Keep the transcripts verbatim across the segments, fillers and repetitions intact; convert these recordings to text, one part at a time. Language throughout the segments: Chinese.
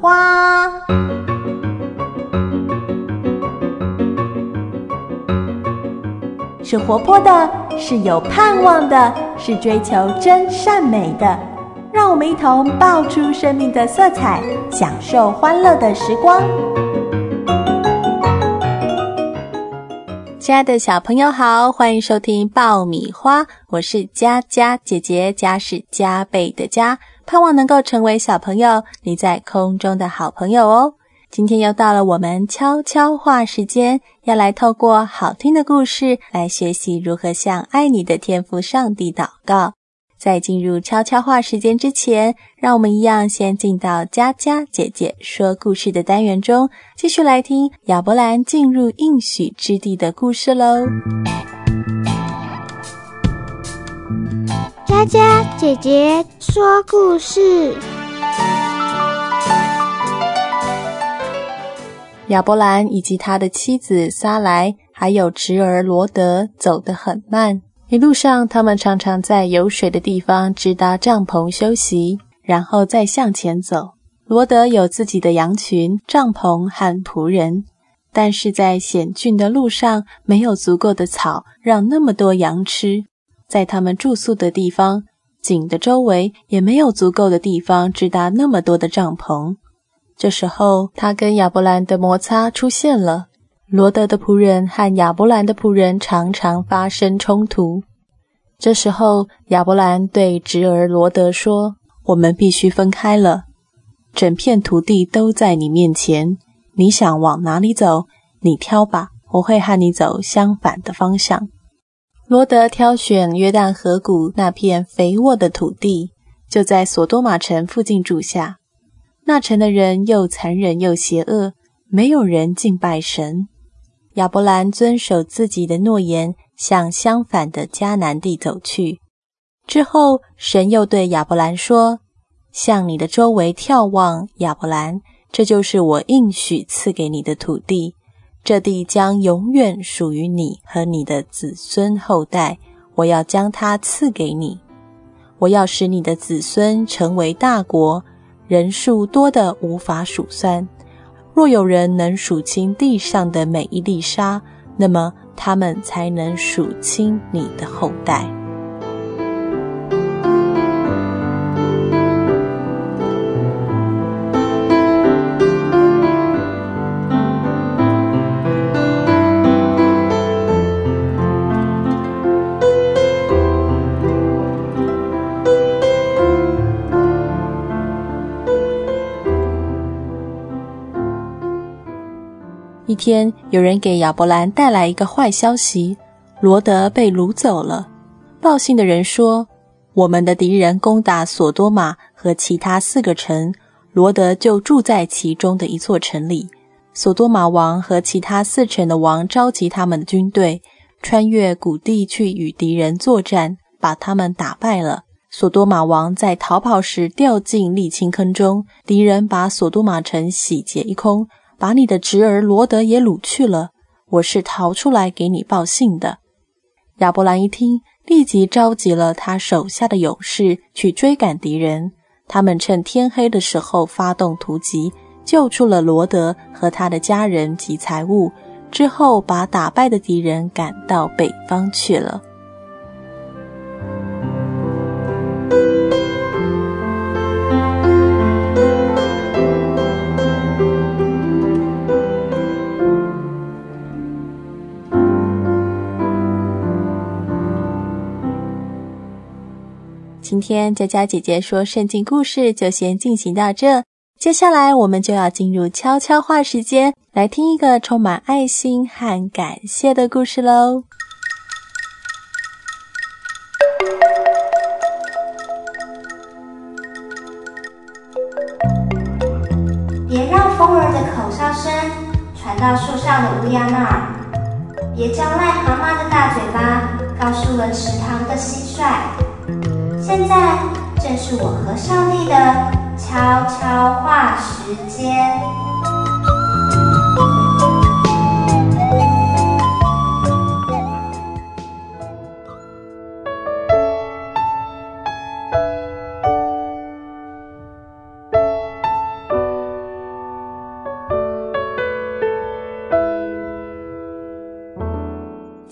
花。是活泼的，是有盼望的，是追求真善美的。让我们一同爆出生命的色彩，享受欢乐的时光。亲爱的小朋友好，欢迎收听爆米花，我是佳佳姐姐，佳是加倍的佳，盼望能够成为小朋友你在空中的好朋友哦。今天又到了我们悄悄话时间，要来透过好听的故事来学习如何向爱你的天父上帝祷告。在进入悄悄话时间之前，让我们一样先进到佳佳姐姐说故事的单元中，继续来听亚伯兰进入应许之地的故事咯。 佳佳姐姐说故事。 亚伯兰以及他的妻子撒莱还有侄儿罗德走得很慢，一路上他们常常在有水的地方支搭帐篷休息，然后再向前走。罗德有自己的羊群、帐篷和仆人，但是在险峻的路上没有足够的草让那么多羊吃，在他们住宿的地方井的周围也没有足够的地方支搭那么多的帐篷。这时候他跟亚伯兰的摩擦出现了，罗德的仆人和亚伯兰的仆人常常发生冲突。这时候亚伯兰对侄儿罗德说，我们必须分开了，整片土地都在你面前，你想往哪里走，你挑吧，我会和你走相反的方向。罗德挑选约旦河谷那片肥沃的土地，就在索多玛城附近住下。那城的人又残忍又邪恶，没有人敬拜神。亚伯兰遵守自己的诺言，向相反的迦南地走去。之后神又对亚伯兰说，向你的周围眺望，亚伯兰，这就是我应许赐给你的土地，这地将永远属于你和你的子孙后代，我要将它赐给你。我要使你的子孙成为大国，人数多得无法数算。若有人能数清地上的每一粒沙，那么他们才能数清你的后代。一天，有人给亚伯兰带来一个坏消息，罗德被掳走了。报信的人说，我们的敌人攻打索多玛和其他四个城，罗德就住在其中的一座城里。索多玛王和其他四城的王召集他们的军队，穿越谷地去与敌人作战，把他们打败了。索多玛王在逃跑时掉进沥青坑中，敌人把索多玛城洗劫一空，把你的侄儿罗德也掳去了，我是逃出来给你报信的。亚伯兰一听，立即召集了他手下的勇士去追赶敌人，他们趁天黑的时候发动突击，救出了罗德和他的家人及财物，之后把打败的敌人赶到北方去了。今天佳佳姐姐说圣经故事就先进行到这，接下来我们就要进入悄悄话时间，来听一个充满爱心和感谢的故事咯。 别让风儿的口哨声传到树上的乌鸦那儿，别叫癞蛤蟆的大嘴巴告诉了池塘的蟋蟀。现在正是我和上帝的悄悄话时间。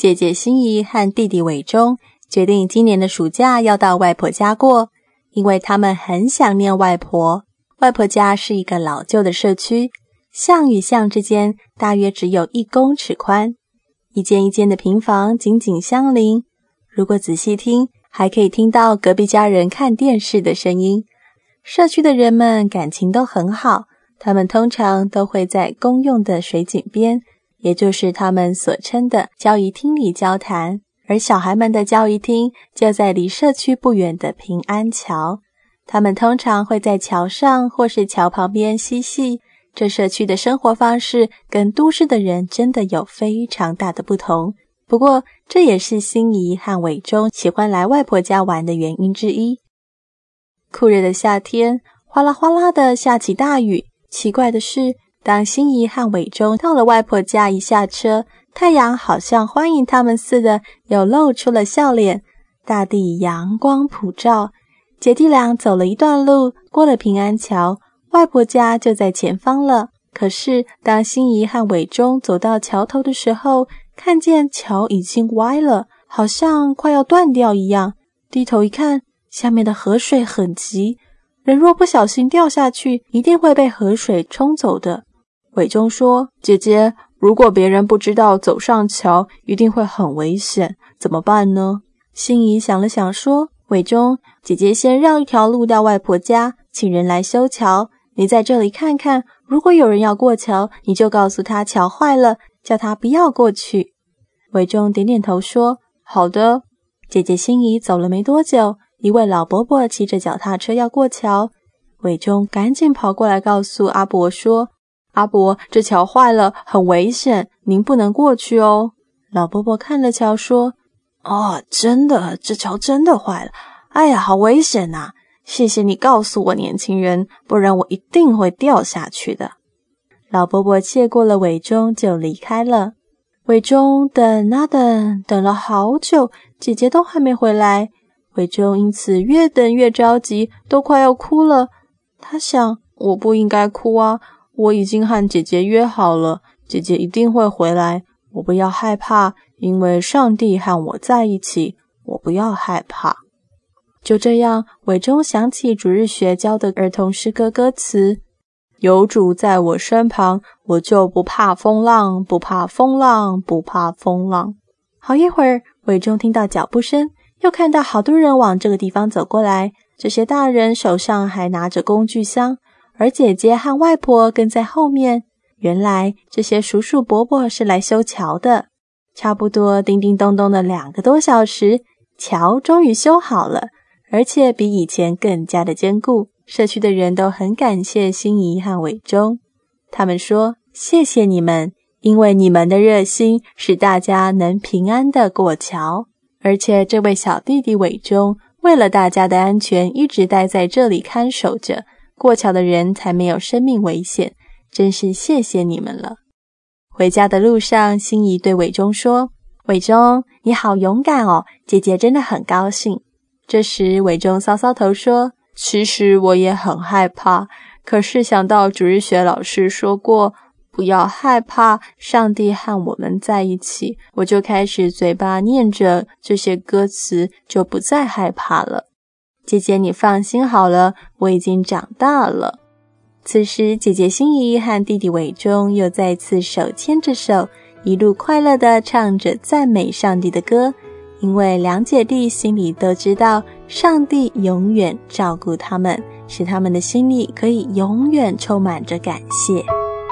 姐姐心怡和弟弟伟忠决定今年的暑假要到外婆家过，因为他们很想念外婆。外婆家是一个老旧的社区，巷与巷之间大约只有一公尺宽，一间一间的平房紧紧相邻。如果仔细听，还可以听到隔壁家人看电视的声音。社区的人们感情都很好，他们通常都会在公用的水井边，也就是他们所称的交谊厅里交谈，而小孩们的交谊厅就在离社区不远的平安桥。他们通常会在桥上或是桥旁边嬉戏。这社区的生活方式跟都市的人真的有非常大的不同，不过这也是心怡和伟忠喜欢来外婆家玩的原因之一。酷热的夏天，哗啦哗啦的下起大雨。奇怪的是，当心怡和伟忠到了外婆家，一下车，太阳好像欢迎他们似的，又露出了笑脸。大地阳光普照，姐弟俩走了一段路，过了平安桥，外婆家就在前方了。可是当心怡和伟忠走到桥头的时候，看见桥已经歪了，好像快要断掉一样。低头一看，下面的河水很急，人若不小心掉下去，一定会被河水冲走的。伟忠说：姐姐，如果别人不知道走上桥，一定会很危险，怎么办呢？心怡想了想说：伟忠，姐姐先绕一条路到外婆家，请人来修桥。你在这里看看，如果有人要过桥，你就告诉他桥坏了，叫他不要过去。伟忠点点头说：好的。姐姐心怡走了没多久，一位老伯伯骑着脚踏车要过桥，伟忠赶紧跑过来告诉阿伯说：阿伯，这桥坏了，很危险，您不能过去哦。老伯伯看了桥说：哦，真的，这桥真的坏了，哎呀，好危险啊，谢谢你告诉我，年轻人，不然我一定会掉下去的。老伯伯谢过了伟忠就离开了。伟忠等啊等，等了好久，姐姐都还没回来。伟忠因此越等越着急，都快要哭了。他想，我不应该哭啊，我已经和姐姐约好了，姐姐一定会回来，我不要害怕，因为上帝和我在一起，我不要害怕。就这样，伟忠想起主日学教的儿童诗歌歌词：有主在我身旁，我就不怕风浪，不怕风浪，不怕风浪。好一会儿，伟忠听到脚步声，又看到好多人往这个地方走过来，这些大人手上还拿着工具箱，而姐姐和外婆跟在后面。原来这些叔叔伯伯是来修桥的。差不多叮叮咚咚的两个多小时，桥终于修好了，而且比以前更加的坚固。社区的人都很感谢心怡和伟忠，他们说：谢谢你们，因为你们的热心使大家能平安的过桥。而且这位小弟弟伟忠为了大家的安全，一直待在这里看守着，过桥的人才没有生命危险，真是谢谢你们了。回家的路上，心怡对伟忠说：伟忠，你好勇敢哦，姐姐真的很高兴。这时伟忠搔搔头说：其实我也很害怕，可是想到主日学老师说过不要害怕，上帝和我们在一起，我就开始嘴巴念着这些歌词，就不再害怕了。姐姐你放心好了，我已经长大了。此时姐姐心怡和弟弟伟忠又再次手牵着手，一路快乐地唱着赞美上帝的歌，因为两姐弟心里都知道上帝永远照顾他们，使他们的心里可以永远充满着感谢。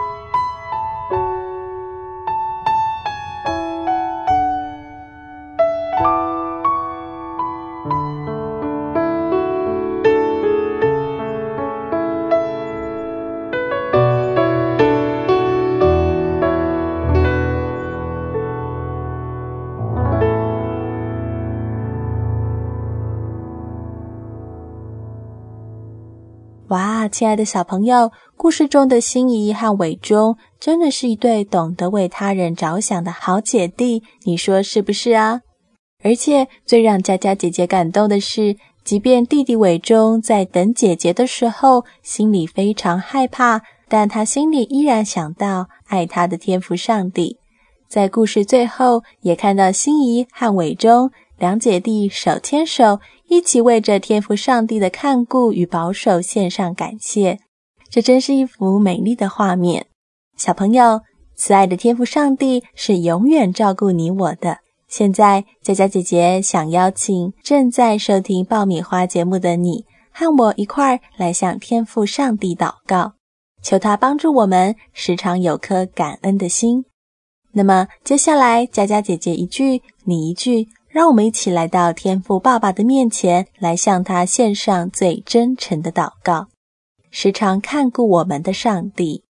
哇，亲爱的小朋友，故事中的心怡和伟忠真的是一对懂得为他人着想的好姐弟，你说是不是啊？而且最让佳佳姐姐感动的是，即便弟弟伟忠在等姐姐的时候心里非常害怕，但他心里依然想到爱他的天父上帝。 在故事最后也看到心怡和伟忠两姐弟手牵手，一起为着天父上帝的看顾与保守献上感谢。这真是一幅美丽的画面。小朋友，慈爱的天父上帝是永远照顾你我的。现在佳佳姐姐想邀请正在收听爆米花节目的你，和我一块儿来向天父上帝祷告，求他帮助我们时常有颗感恩的心。那么接下来佳佳姐姐一句你一句，让我们一起来到天父爸爸的面前，来向他献上最真诚的祷告。时常看顾我们的上帝，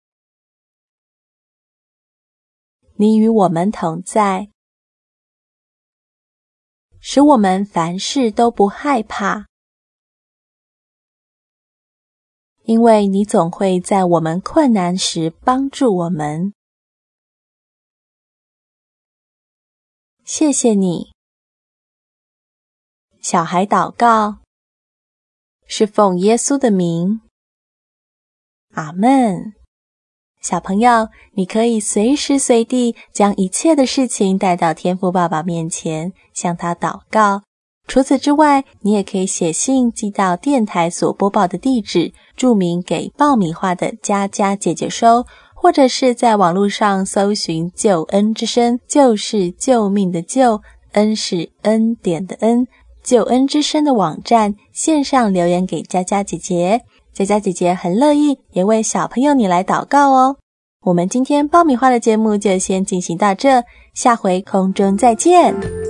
你与我们同在，使我们凡事都不害怕，因为你总会在我们困难时帮助我们。谢谢你。小孩祷告，是奉耶稣的名。阿们。小朋友，你可以随时随地将一切的事情带到天父爸爸面前，向他祷告。除此之外，你也可以写信寄到电台所播报的地址，注明给爆米花的佳佳姐姐收，或者是在网络上搜寻救恩之声，救是救命的救，恩是恩典的恩，救恩之声的网站线上留言给佳佳姐姐。佳佳姐姐很乐意也为小朋友你来祷告哦。我们今天爆米花的节目就先进行到这，下回空中再见。